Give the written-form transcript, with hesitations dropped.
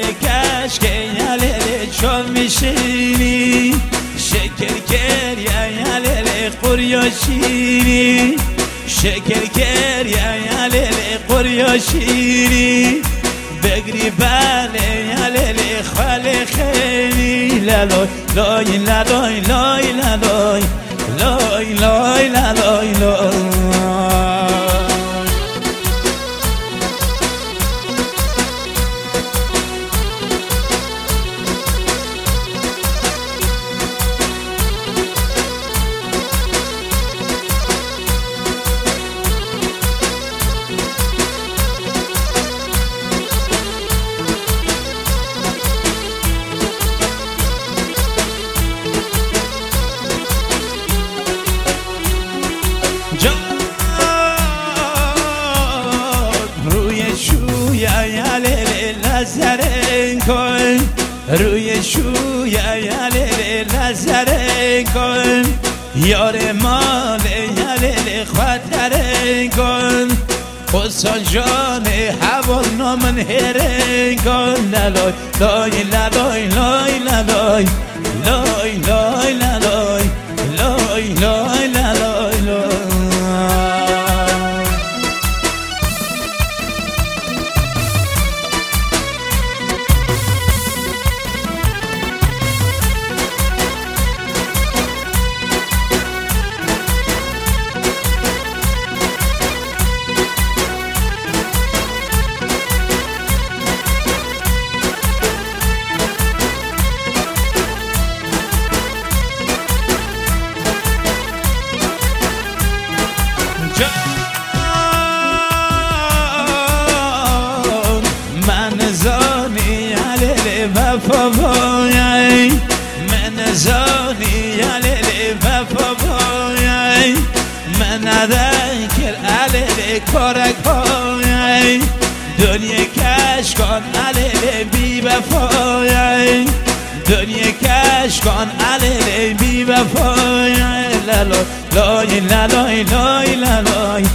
کشک یلیل چون میشینی شکر کر یلیل قریا شیری شکر کر یلیل قریا شیری بگری بله یلیل خال خیلی لالای لای لالای لای لالای لای لای لالای لای نظرین کن روی شویا یلیل نظرین کن یار مال یلیل خاطرین کن حسن جان حوال نامن هرین کن لالای لای لالای لای لالای لای لای لالای لای لای لالای لای من زانی یلیل وفا بایی من زانی یلیل وفا بایی من ذکر یلیل کارک بایی دنیا کش کن یلیل بی وفایی دنیا کش کن یلیل بی وفایی لالای لالای لالای لالای